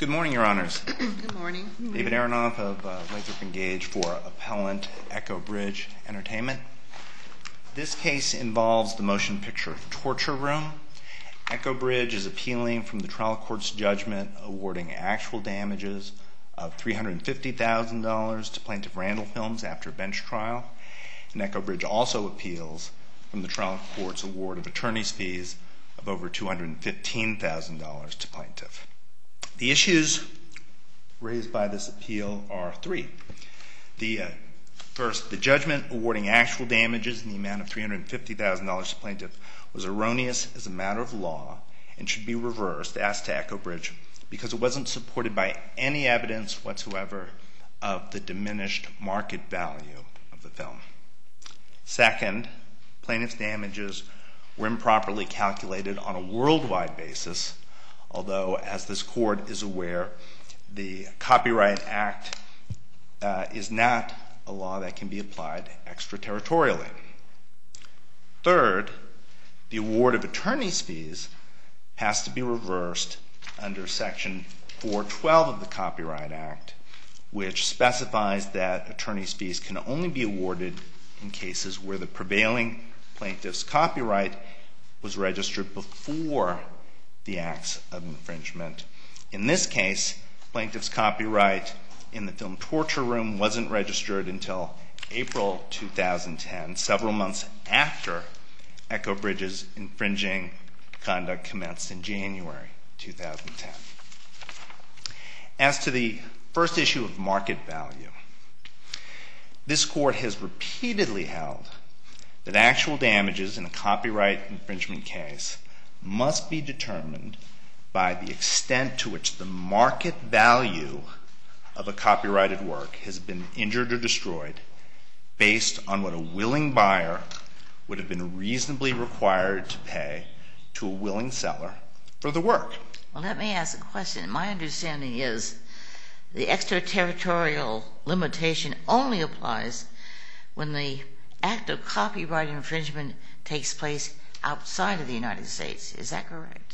Good morning, Your Honors. Good morning. David Aronoff of Lathrop & Gage for Appellant Echo Bridge Entertainment. This case involves the motion picture Torture Room. Echo Bridge is appealing from the trial court's judgment awarding actual damages of $350,000 to Plaintiff Randall Films after a bench trial. And Echo Bridge also appeals from the trial court's award of attorney's fees of over $215,000 to plaintiff. The issues raised by this appeal are three. First, the judgment awarding actual damages in the amount of $350,000 to plaintiff was erroneous as a matter of law and should be reversed as to Echo Bridge because it wasn't supported by any evidence whatsoever of the diminished market value of the film. Second, plaintiff's damages were improperly calculated on a worldwide basis, although, as this court is aware, the Copyright Act is not a law that can be applied extraterritorially. Third, the award of attorney's fees has to be reversed under Section 412 of the Copyright Act, which specifies that attorney's fees can only be awarded in cases where the prevailing plaintiff's copyright was registered before the acts of infringement. In this case, plaintiff's copyright in the film Torture Room wasn't registered until April 2010, several months after Echo Bridge's infringing conduct commenced in January 2010. As to the first issue of market value, this court has repeatedly held that actual damages in a copyright infringement case must be determined by the extent to which the market value of a copyrighted work has been injured or destroyed based on what a willing buyer would have been reasonably required to pay to a willing seller for the work. Well, let me ask a question. My understanding is the extraterritorial limitation only applies when the act of copyright infringement takes place outside of the United States. Is that correct?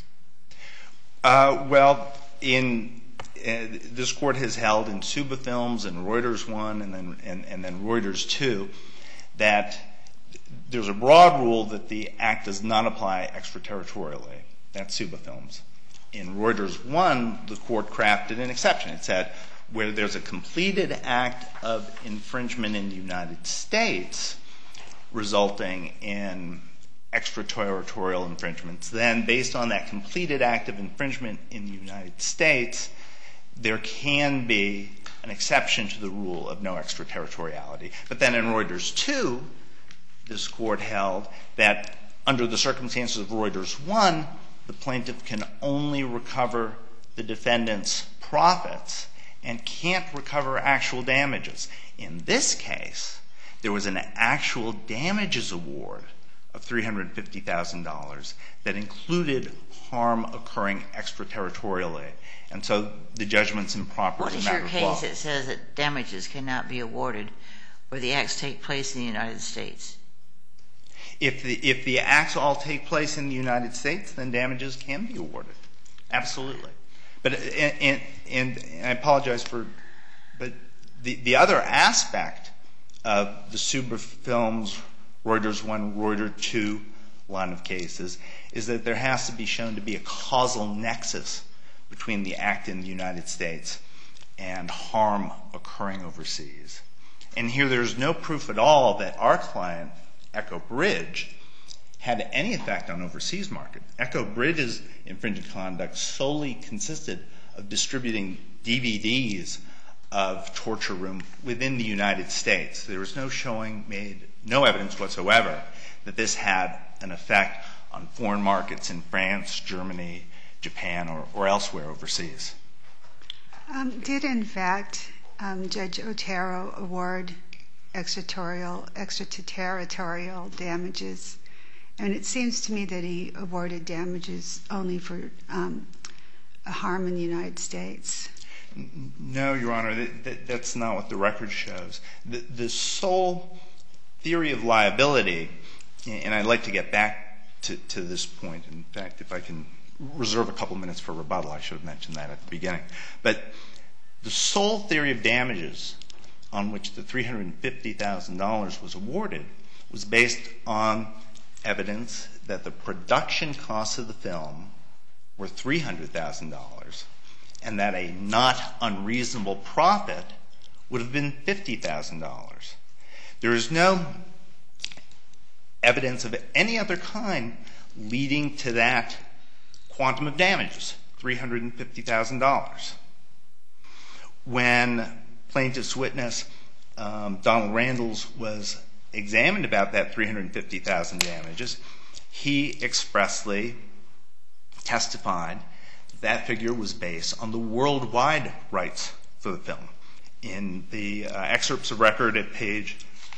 This court has held in Suba Films and Reuters 1 and then Reuters 2 that there's a broad rule that the act does not apply extraterritorially. That's Suba Films. In Reuters 1, the court crafted an exception. It said where there's a completed act of infringement in the United States resulting in extraterritorial infringements, then based on that completed act of infringement in the United States, there can be an exception to the rule of no extraterritoriality. But then in Reuters 2, this court held that under the circumstances of Reuters 1, the plaintiff can only recover the defendant's profits and can't recover actual damages. In this case, there was an actual damages award of $350,000 that included harm occurring extraterritorially. And so the judgment's improper as a matter of law. What is your case that says that damages cannot be awarded where the acts take place in the United States? If the acts all take place in the United States, then damages can be awarded. Absolutely. But and I apologize but the other aspect of the Suba Films Reuters 1, Reuters 2 line of cases is that there has to be shown to be a causal nexus between the act in the United States and harm occurring overseas. And here there's no proof at all that our client, Echo Bridge, had any effect on overseas market. Echo Bridge's infringing conduct solely consisted of distributing DVDs of Torture Room within the United States. There was no showing made, no evidence whatsoever that this had an effect on foreign markets in France, Germany, Japan, or elsewhere overseas. Did, in fact, Judge Otero award extraterritorial damages? And it seems to me that he awarded damages only for a harm in the United States. No, Your Honor, that's not what the record shows. The sole theory of liability, and I'd like to get back to this point. In fact, if I can reserve a couple minutes for rebuttal. I should have mentioned that at the beginning. But the sole theory of damages on which the $350,000 was awarded was based on evidence that the production costs of the film were $300,000 and that a not unreasonable profit would have been $50,000. There is no evidence of any other kind leading to that quantum of damages, $350,000. When plaintiff's witness Donald Randles was examined about that $350,000 damages, he expressly testified that figure was based on the worldwide rights for the film. In the excerpts of record at page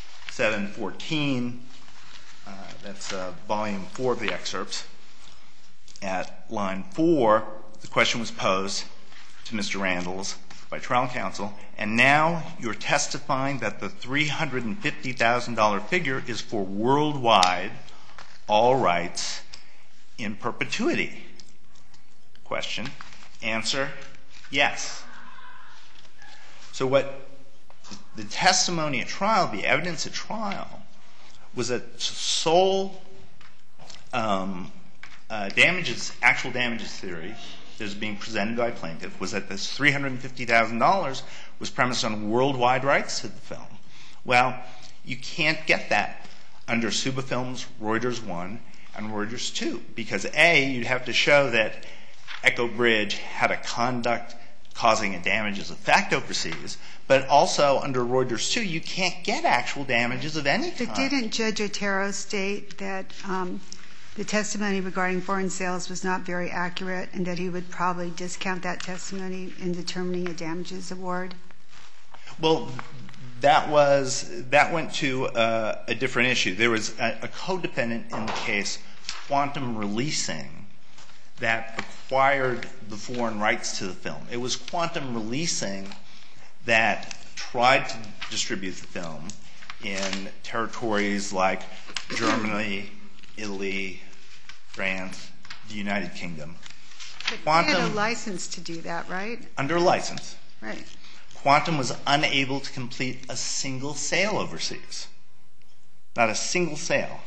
714, that's volume 4 of the excerpts, at line 4, the question was posed to Mr. Randles by trial counsel, and now you're testifying that the $350,000 figure is for worldwide all rights in perpetuity. Question. Answer, yes. So what the testimony at trial, the evidence at trial, was that sole actual damages theory that was being presented by plaintiff was that this $350,000 was premised on worldwide rights to the film. Well, you can't get that under Suba Films, Reuters 1, and Reuters 2, because A, you'd have to show that Echo Bridge had a conduct causing a damages effect overseas, but also under Reuters 2, you can't get actual damages of any kind. But didn't Judge Otero state that the testimony regarding foreign sales was not very accurate and that he would probably discount that testimony in determining a damages award? Well, that went to a different issue. There was a co-defendant in the case, Quantum Releasing, that acquired the foreign rights to the film. It was Quantum Releasing that tried to distribute the film in territories like Germany, Italy, France, the United Kingdom. But they had a license to do that, right? Under a license. Right. Quantum was unable to complete a single sale overseas. Not a single sale.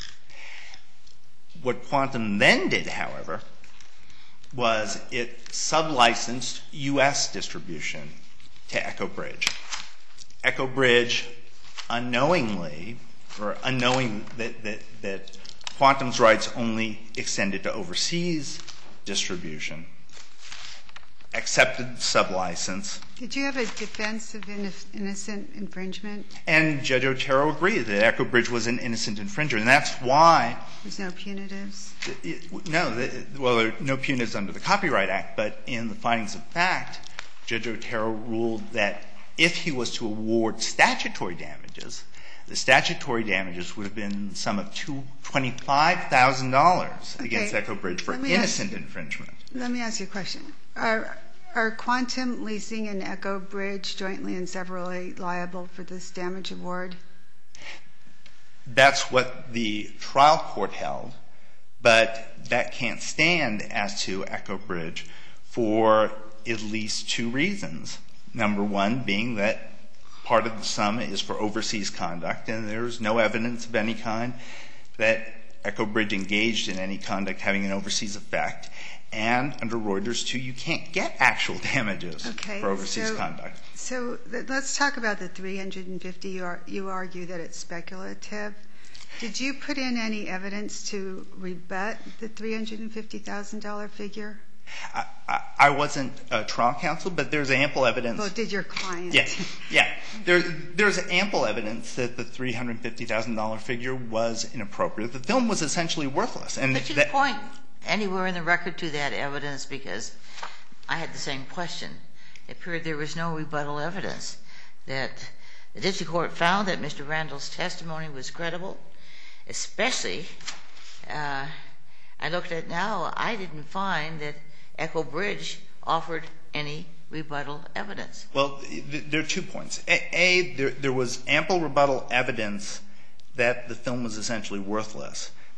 What Quantum then did, however, was it sublicensed U.S. distribution to Echo Bridge. Echo Bridge, unknowing that Quantum's rights only extended to overseas distribution, accepted the sublicense. Did you have a defense of innocent infringement? And Judge Otero agreed that Echo Bridge was an innocent infringer, and that's why There's no punitives? well, there are no punitives under the Copyright Act, but in the findings of fact, Judge Otero ruled that if he was to award statutory damages, the statutory damages would have been the sum of $25,000 against Echo Bridge for innocent infringement. Let me ask you a question. Are Quantum Leasing and Echo Bridge jointly and severally liable for this damage award? That's what the trial court held, but that can't stand as to Echo Bridge for at least two reasons. Number one being that part of the sum is for overseas conduct, and there's no evidence of any kind that Echo Bridge engaged in any conduct having an overseas effect. And under Reuters 2, you can't get actual damages for overseas conduct. So let's talk about the $350. You argue that it's speculative. Did you put in any evidence to rebut the $350,000 figure? I wasn't trial counsel, but there's ample evidence. Well, did your client? Yeah. There's ample evidence that the $350,000 figure was inappropriate. The film was essentially worthless. But you point anywhere in the record to that evidence, because I had the same question. It appeared there was no rebuttal evidence. That the district court found that Mr. Randall's testimony was credible, especially, I looked at it now, I didn't find that Echo Bridge offered any rebuttal evidence. Well, there are 2 points. There was ample rebuttal evidence that the film was essentially worthless.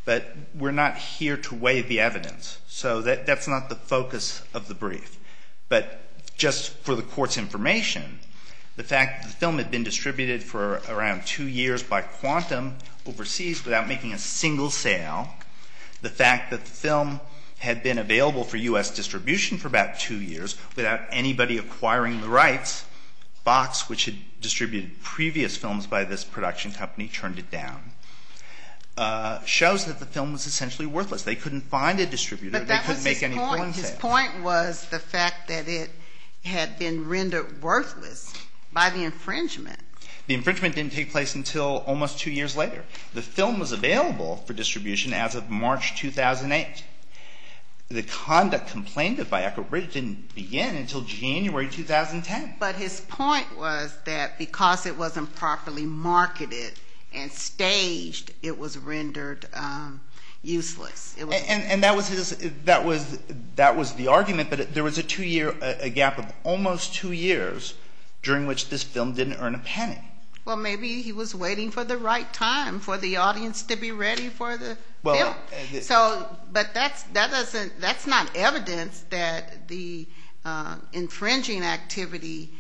but we're not here to weigh the evidence. So that's not the focus of the brief. But just for the Court's information, the fact that the film had been distributed for around 2 years by Quantum overseas without making a single sale, the fact that the film had been available for U.S. distribution for about 2 years without anybody acquiring the rights, Fox, which had distributed previous films by this production company, turned it down, shows that the film was essentially worthless. They couldn't find a distributor. They couldn't make any foreign sales. His point was the fact that it had been rendered worthless by the infringement. The infringement didn't take place until almost 2 years later. The film was available for distribution as of March 2008. The conduct complained of by Echo Bridge didn't begin until January 2010. But his point was that because it wasn't properly marketed and staged, it was rendered useless. It was and that was the argument. But there was a gap of almost 2 years during which this film didn't earn a penny. Well, maybe he was waiting for the right time for the audience to be ready for the film. But that's not evidence that the infringing activity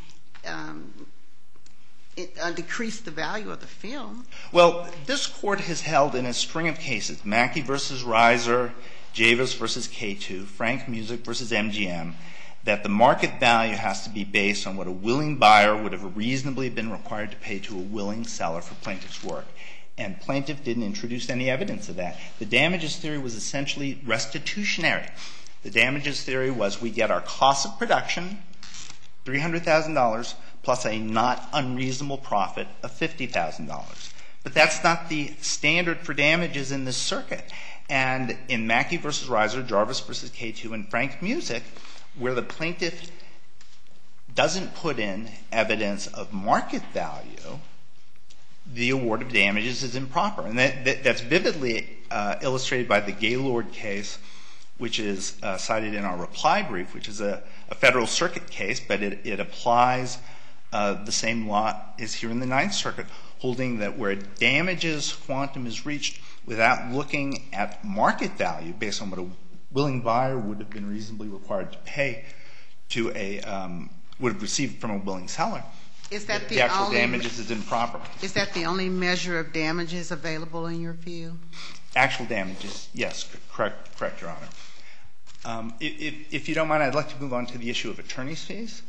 decreased the value of the film. Well, this Court has held in a string of cases, Mackey v. Reiser, Javis v. K2, Frank Music v. MGM, that the market value has to be based on what a willing buyer would have reasonably been required to pay to a willing seller for plaintiff's work. And plaintiff didn't introduce any evidence of that. The damages theory was essentially restitutionary. The damages theory was we get our cost of production, $300,000, plus a not unreasonable profit of $50,000. But that's not the standard for damages in this circuit. And in Mackey v. Reiser, Jarvis v. K2, and Frank Music, where the plaintiff doesn't put in evidence of market value, the award of damages is improper. And that's vividly illustrated by the Gaylord case, which is cited in our reply brief, which is a Federal Circuit case, but it applies the same law as here in the Ninth Circuit, holding that where damages quantum is reached without looking at market value based on what a willing buyer would have been reasonably required to pay to would have received from a willing seller, the actual damages is improper. Is that the only measure of damages available in your view? Actual damages, yes, correct, Your Honor. If you don't mind, I'd like to move on to the issue of attorney's fees.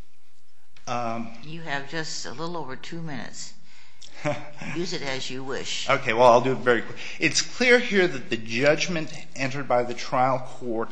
You have just a little over 2 minutes. Use it as you wish. Okay, well, I'll do it very quick. It's clear here that the judgment entered by the trial court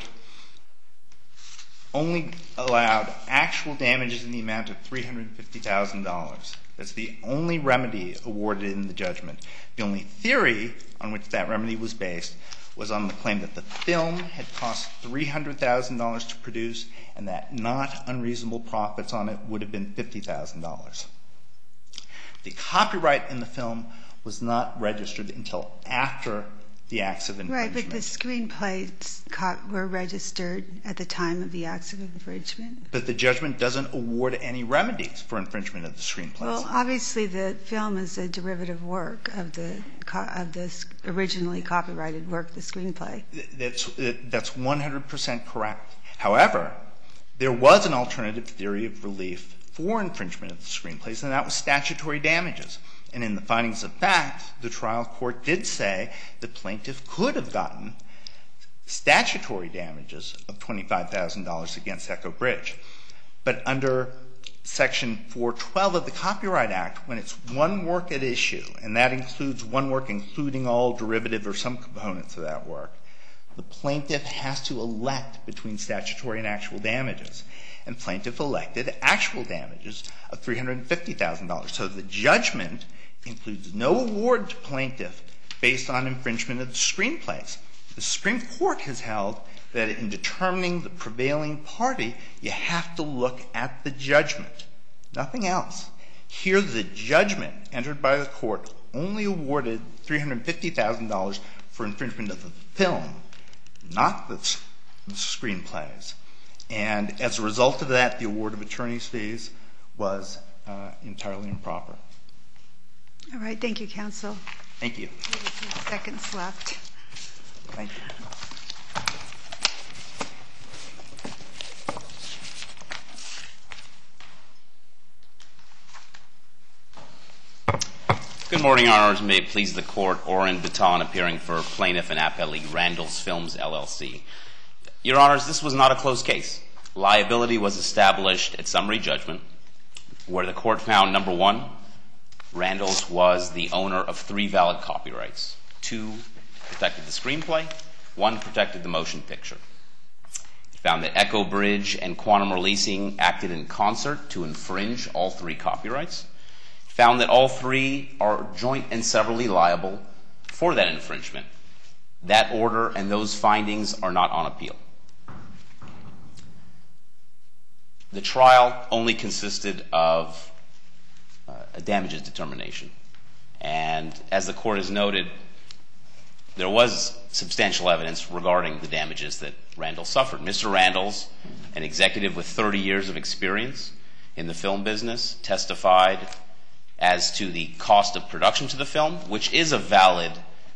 only allowed actual damages in the amount of $350,000. That's the only remedy awarded in the judgment. The only theory on which that remedy was based was on the claim that the film had cost $300,000 to produce and that not unreasonable profits on it would have been $50,000. The copyright in the film was not registered until after the acts of infringement. Right, but the screenplays were registered at the time of the acts of infringement. But the judgment doesn't award any remedies for infringement of the screenplays. Well, obviously the film is a derivative work of the originally copyrighted work, the screenplay. That's 100% correct. However, there was an alternative theory of relief for infringement of the screenplays, and that was statutory damages. And in the findings of fact, the trial court did say the plaintiff could have gotten statutory damages of $25,000 against Echo Bridge. But under Section 412 of the Copyright Act, when it's one work at issue, and that includes one work including all derivative or some components of that work, the plaintiff has to elect between statutory and actual damages. And plaintiff elected actual damages of $350,000. So the judgment includes no award to plaintiff based on infringement of the screenplays. The Supreme Court has held that in determining the prevailing party, you have to look at the judgment, nothing else. Here, the judgment entered by the court only awarded $350,000 for infringement of the film, not the screenplays. And as a result of that, the award of attorney's fees was entirely improper. All right. Thank you, counsel. Thank you. We have a few seconds left. Thank you. Good morning, Your Honors. May it please the Court, Oren Baton appearing for Plaintiff and Appellee, Randall's Films, LLC. Your Honors, this was not a closed case. Liability was established at summary judgment, where the Court found, number one, Randall's was the owner of 3 valid copyrights. 2 protected the screenplay, 1 protected the motion picture. It found that Echo Bridge and Quantum Releasing acted in concert to infringe all 3 copyrights. Found that all 3 are joint and severally liable for that infringement. That order and those findings are not on appeal. The trial only consisted of a damages determination. And as the Court has noted, there was substantial evidence regarding the damages that Randall suffered. Mr. Randall's, an executive with 30 years of experience in the film business, testified as to the cost of production to the film, which is a valid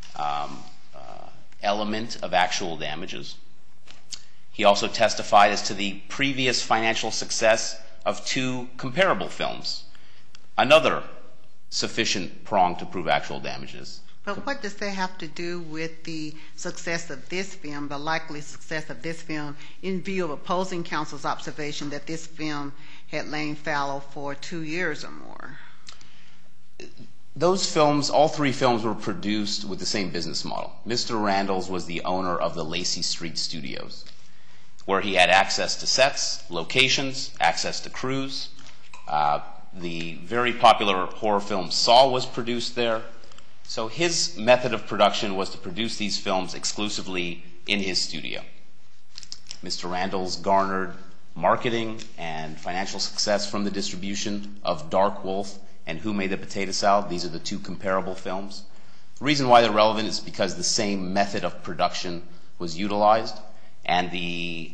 element of actual damages. He also testified as to the previous financial success of 2 comparable films, another sufficient prong to prove actual damages. But what does that have to do with the success of this film, the likely success of this film, in view of opposing counsel's observation that this film had lain fallow for 2 years or more? Those films, all 3 films, were produced with the same business model. Mr. Randall's was the owner of the Lacey Street Studios, where he had access to sets, locations, access to crews. The very popular horror film Saw was produced there. So his method of production was to produce these films exclusively in his studio. Mr. Randall's garnered marketing and financial success from the distribution of Dark Wolf and Who Made the Potato Salad. These are the 2 comparable films. The reason why they're relevant is because the same method of production was utilized, and the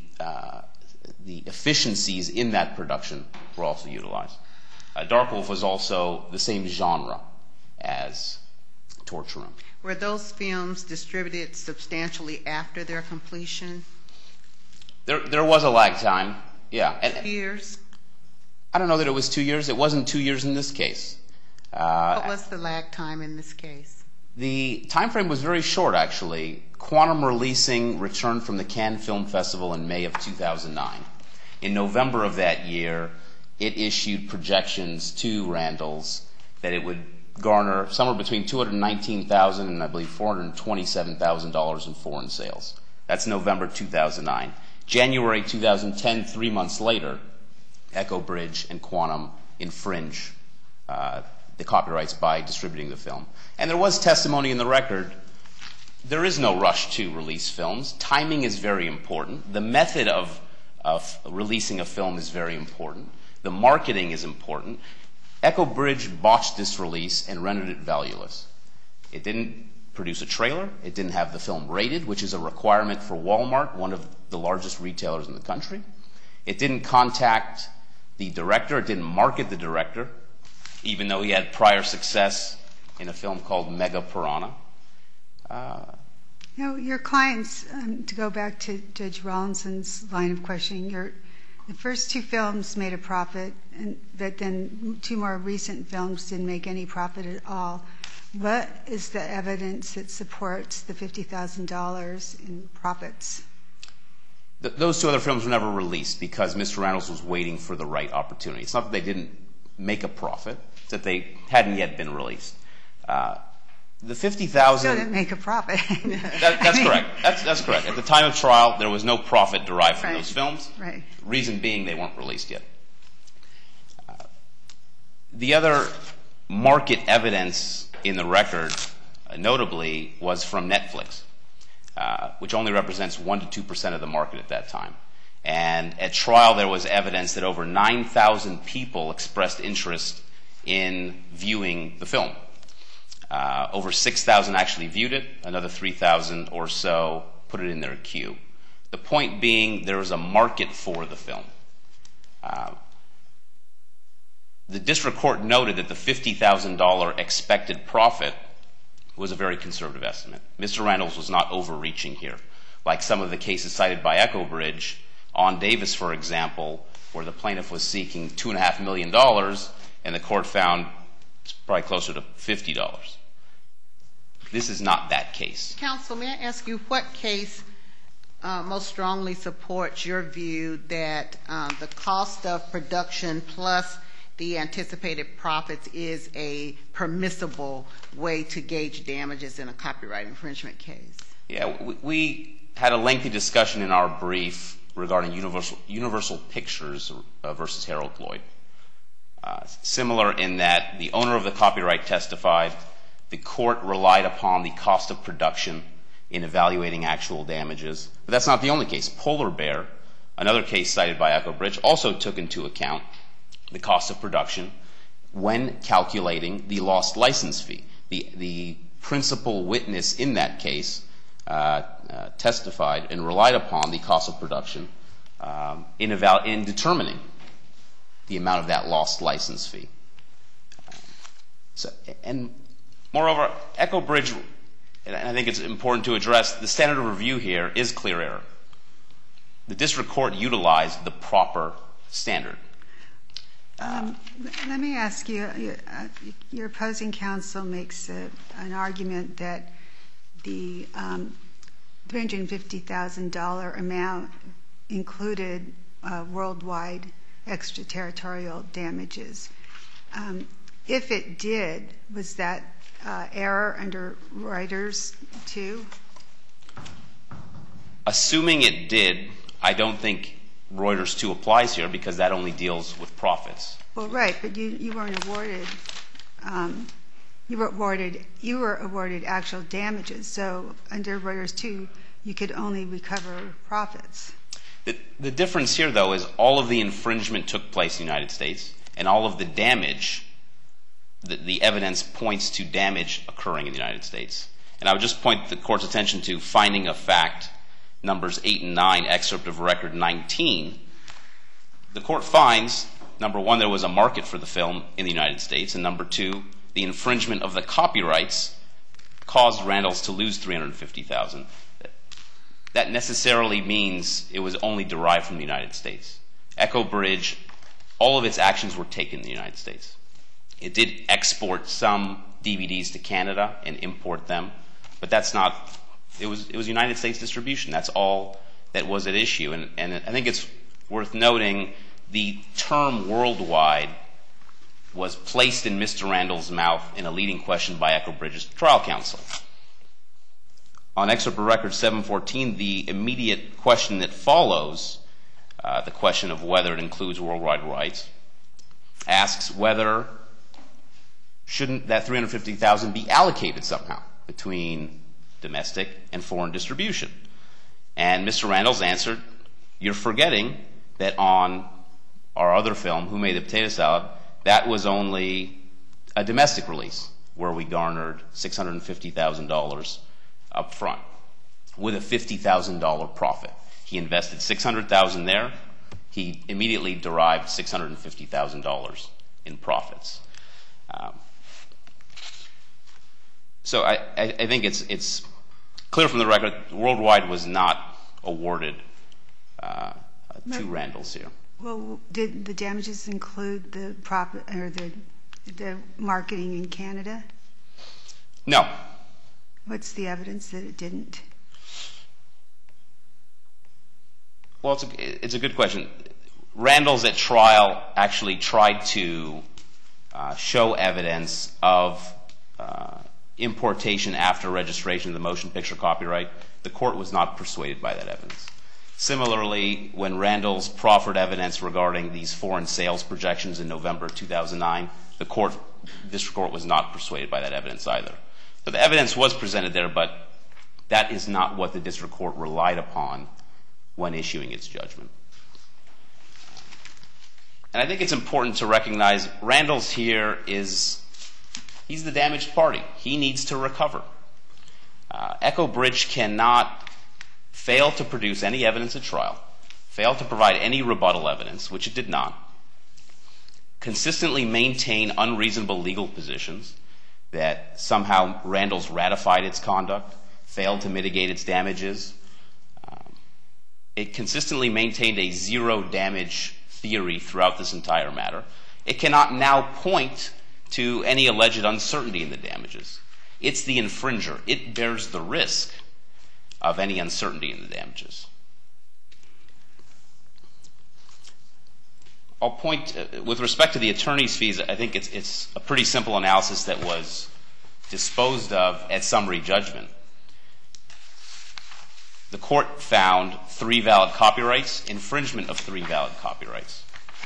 efficiencies in that production were also utilized. Dark Wolf was also the same genre as Torture Room. Were those films distributed substantially after their completion? There was a lag time, yeah. 2 years? I don't know that it was 2 years. It wasn't 2 years in this case. What was the lag time in this case? The time frame was very short, actually. Quantum Releasing returned from the Cannes Film Festival in May of 2009. In November of that year, it issued projections to Randall's that it would garner somewhere between $219,000 and I believe $427,000 in foreign sales. That's November 2009. January 2010, 3 months later, Echo Bridge and Quantum infringe the copyrights by distributing the film. And there was testimony in the record. There is no rush to release films. Timing is very important. The method of releasing a film is very important. The marketing is important. Echo Bridge botched this release and rendered it valueless. It didn't produce a trailer. It didn't have the film rated, which is a requirement for Walmart, one of the largest retailers in the country. It didn't contact the director. It didn't market the director, even though he had prior success in a film called Mega Piranha. Your clients, to go back to Judge Rawlinson's line of questioning, the first 2 films made a profit, but then 2 more recent films didn't make any profit at all. What is the evidence that supports the $50,000 in profits? Those 2 other films were never released because Mr. Randall's was waiting for the right opportunity. It's not that they didn't make a profit, it's that they hadn't yet been released. The $50,000... Still didn't make a profit. That's correct. That's correct. At the time of trial, there was no profit derived from those films. Right. Reason being, they weren't released yet. The other market evidence in the record, notably, was from Netflix, which only represents 1% to 2% of the market at that time. And at trial, there was evidence that over 9,000 people expressed interest in viewing the film. Over 6,000 actually viewed it. Another 3,000 or so put it in their queue. The point being, there was a market for the film. The district court noted that the $50,000 expected profit was a very conservative estimate. Mr. Randles was not overreaching here, like some of the cases cited by Echo Bridge on Davis, for example, where the plaintiff was seeking $2.5 million and the court found it's probably closer to $50. This is not that case. Counsel, may I ask you what case most strongly supports your view that the cost of production plus the anticipated profits is a permissible way to gauge damages in a copyright infringement case? Yeah, we had a lengthy discussion in our brief regarding Universal Pictures versus Harold Lloyd. Similar in that the owner of the copyright testified, the court relied upon the cost of production in evaluating actual damages. But that's not the only case. Polar Bear, another case cited by Echo Bridge, also took into account the cost of production when calculating the lost license fee. The principal witness in that case testified and relied upon the cost of production in determining the amount of that lost license fee. And moreover, Echo Bridge, and I think it's important to address, the standard of review here is clear error. The district court utilized the proper standard. Let me ask you, your opposing counsel makes an argument that the $350,000 amount included worldwide extraterritorial damages. If it did, was that error under Reuters too? Assuming it did, I don't think Reuters 2 applies here because that only deals with profits. Well, right, but you weren't awarded. You were awarded actual damages. So under Reuters 2, you could only recover profits. The difference here, though, is all of the infringement took place in the United States, and all of the damage, the evidence points to damage occurring in the United States. And I would just point the court's attention to finding of fact numbers 8 and 9, excerpt of record 19. The court finds, number one, there was a market for the film in the United States, and number two, the infringement of the copyrights caused Randles to lose $350,000. That necessarily means it was only derived from the United States. Echo Bridge, all of its actions were taken in the United States. It did export some DVDs to Canada and import them, but that's not, it was United States distribution. That's all that was at issue. And I think it's worth noting the term worldwide was placed in Mr. Randles' mouth in a leading question by Echo Bridge's trial counsel. On excerpt of record 714, the immediate question that follows, the question of whether it includes worldwide rights, asks whether shouldn't that $350,000 be allocated somehow between domestic and foreign distribution. And Mr. Randles answered, you're forgetting that on our other film, Who Made the Potato Salad, that was only a domestic release where we garnered $650,000 up front with a $50,000 profit. He invested $600,000 there. He immediately derived $650,000 in profits. So I think it's clear from the record worldwide was not awarded to Randles here. Well, did the damages include the profit or the marketing in Canada? No. What's the evidence that it didn't? Well, it's a good question. Randles at trial actually tried to show evidence of importation after registration of the motion picture copyright. The court was not persuaded by that evidence. Similarly, when Randles proffered evidence regarding these foreign sales projections in November 2009, the district court was not persuaded by that evidence either. So the evidence was presented there, but that is not what the district court relied upon when issuing its judgment. And I think it's important to recognize Randles here he's the damaged party. He needs to recover. Echo Bridge cannot fail to produce any evidence at trial, fail to provide any rebuttal evidence, which it did not, consistently maintain unreasonable legal positions, that somehow Randall's ratified its conduct, failed to mitigate its damages. It consistently maintained a zero damage theory throughout this entire matter. It cannot now point to any alleged uncertainty in the damages. It's the infringer. It bears the risk of any uncertainty in the damages. I'll point, with respect to the attorney's fees, I think it's a pretty simple analysis that was disposed of at summary judgment. The court found 3 valid copyrights, infringement of 3 valid copyrights.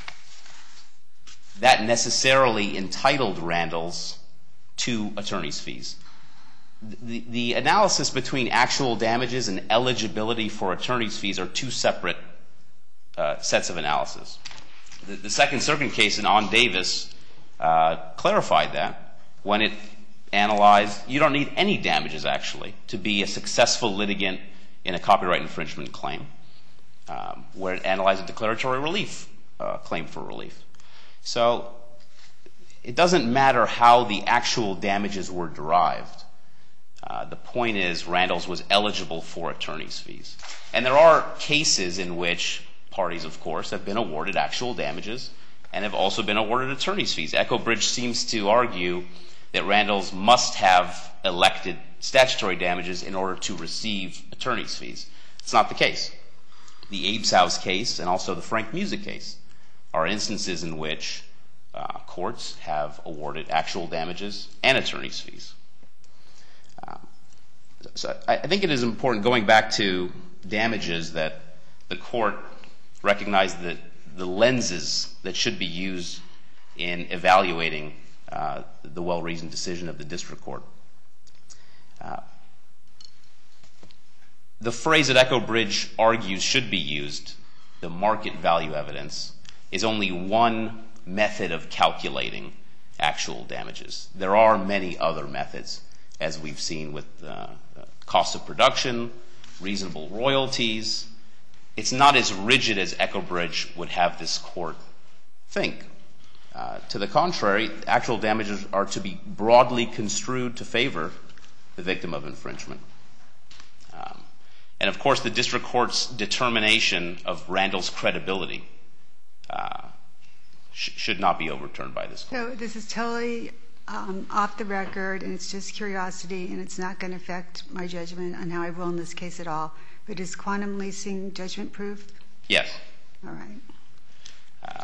That necessarily entitled Randall's to attorney's fees. The analysis between actual damages and eligibility for attorney's fees are 2 separate sets of analysis. The Second Circuit case in On Davis clarified that when it analyzed you don't need any damages, actually, to be a successful litigant in a copyright infringement claim, where it analyzed a declaratory relief claim for relief. So it doesn't matter how the actual damages were derived. The point is Randall's was eligible for attorney's fees. And there are cases in which parties, of course, have been awarded actual damages and have also been awarded attorney's fees. Echo Bridge seems to argue that Randall's must have elected statutory damages in order to receive attorney's fees. It's not the case. The Abe's House case and also the Frank Music case are instances in which courts have awarded actual damages and attorney's fees. So I think it is important, going back to damages, that the court recognize that the lenses that should be used in evaluating the well-reasoned decision of the district court. The phrase that Echo Bridge argues should be used, the market value evidence, is only one method of calculating actual damages. There are many other methods, as we've seen with cost of production, reasonable royalties. It's not as rigid as Echo Bridge would have this court think. To the contrary, actual damages are to be broadly construed to favor the victim of infringement. And of course, the district court's determination of Randall's credibility should not be overturned by this court. So this is totally off the record, and it's just curiosity, and it's not going to affect my judgment on how I rule in this case at all. But is quantum leasing judgment proof? Yes. All right.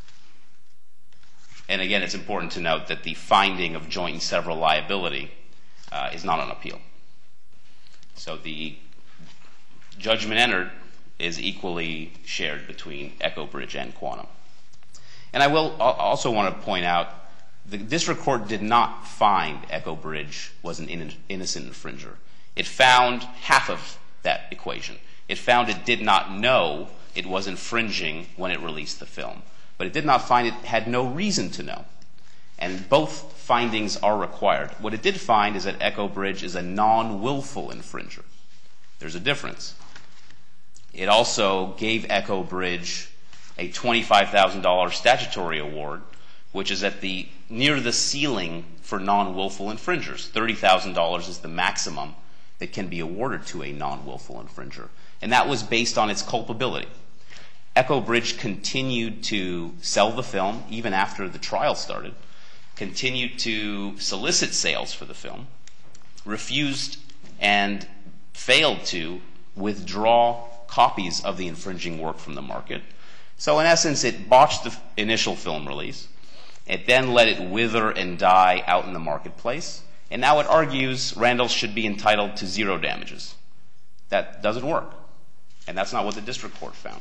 And again, it's important to note that the finding of joint and several liability is not on appeal. So the judgment entered is equally shared between Echo Bridge and quantum. And I will also want to point out the district court did not find Echo Bridge was an innocent infringer. It found half of that equation. It found it did not know it was infringing when it released the film. But it did not find it had no reason to know. And both findings are required. What it did find is that Echo Bridge is a non-willful infringer. There's a difference. It also gave Echo Bridge a $25,000 statutory award, which is at near the ceiling for non-willful infringers. $30,000 is the maximum that can be awarded to a non-willful infringer. And that was based on its culpability. Echo Bridge continued to sell the film even after the trial started, continued to solicit sales for the film, refused and failed to withdraw copies of the infringing work from the market. So in essence, it botched the initial film release. It then let it wither and die out in the marketplace. And now it argues Randall should be entitled to zero damages. That doesn't work. And that's not what the district court found.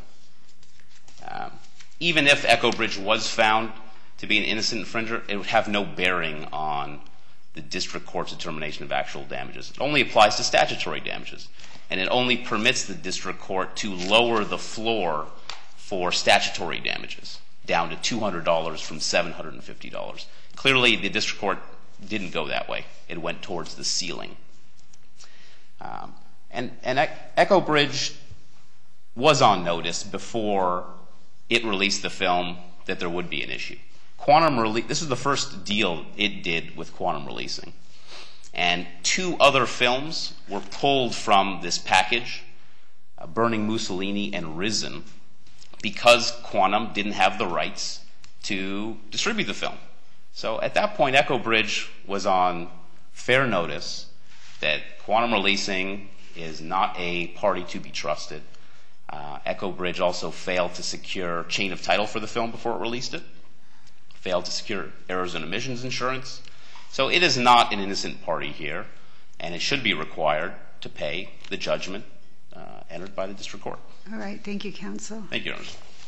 Even if Echo Bridge was found to be an innocent infringer, it would have no bearing on the district court's determination of actual damages. It only applies to statutory damages. And it only permits the district court to lower the floor for statutory damages down to $200 from $750. Clearly, the district court didn't go that way. It went towards the ceiling. And Echo Bridge was on notice before it released the film that there would be an issue. this is the first deal it did with Quantum Releasing. And 2 other films were pulled from this package, Burning Mussolini and Risen, because Quantum didn't have the rights to distribute the film. So at that point, Echo Bridge was on fair notice that Quantum Releasing is not a party to be trusted. Echo Bridge also failed to secure chain of title for the film before it released it, failed to secure errors and omissions insurance. So it is not an innocent party here, and it should be required to pay the judgment entered by the district court. All right. Thank you, counsel. Thank you, Your Honor.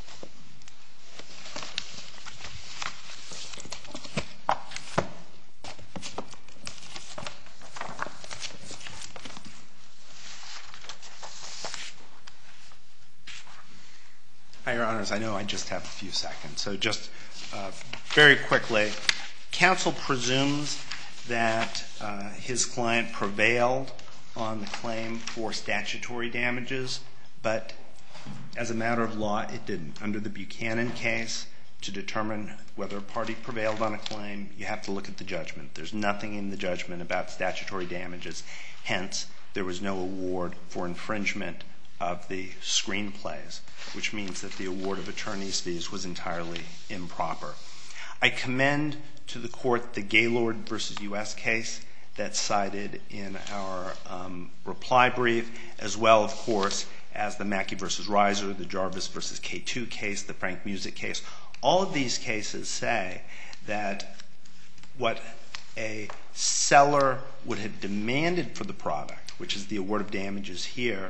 Hi, Your Honors. I know I just have a few seconds. So just very quickly, counsel presumes that his client prevailed on the claim for statutory damages, but as a matter of law, it didn't. Under the Buchanan case, to determine whether a party prevailed on a claim, you have to look at the judgment. There's nothing in the judgment about statutory damages. Hence, there was no award for infringement of the screenplays, which means that the award of attorney's fees was entirely improper. I commend to the court the Gaylord versus U.S. case that's cited in our reply brief, as well, of course, as the Mackey versus Reiser, the Jarvis versus K2 case, the Frank Music case. All of these cases say that what a seller would have demanded for the product, which is the award of damages here,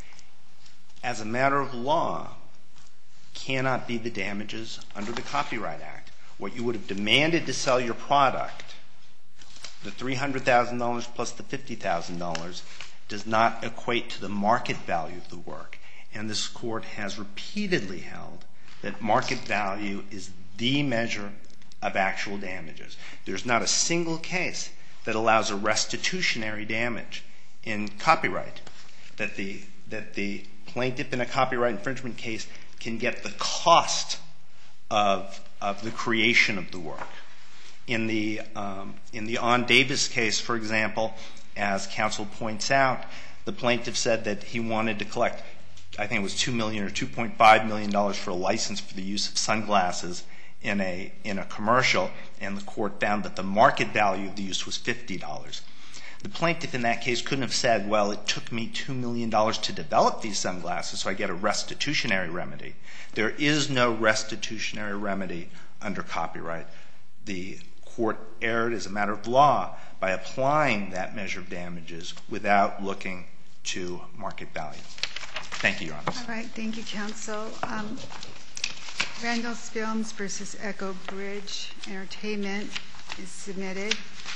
as a matter of law, cannot be the damages under the Copyright Act. What you would have demanded to sell your product, the $300,000 plus the $50,000, does not equate to the market value of the work. And this court has repeatedly held that market value is the measure of actual damages. There's not a single case that allows a restitutionary damage in copyright, that the plaintiff in a copyright infringement case can get the cost of the creation of the work. In the On Davis case, for example, as counsel points out, the plaintiff said that he wanted to collect, I think it was $2 million or $2.5 million for a license for the use of sunglasses in a commercial, and the court found that the market value of the use was $50. The plaintiff in that case couldn't have said, well, it took me $2 million to develop these sunglasses, so I get a restitutionary remedy. There is no restitutionary remedy under copyright. The court erred as a matter of law by applying that measure of damages without looking to market value. Thank you, Your Honor. All right. Thank you, counsel. Randall's Films versus Echo Bridge Entertainment is submitted.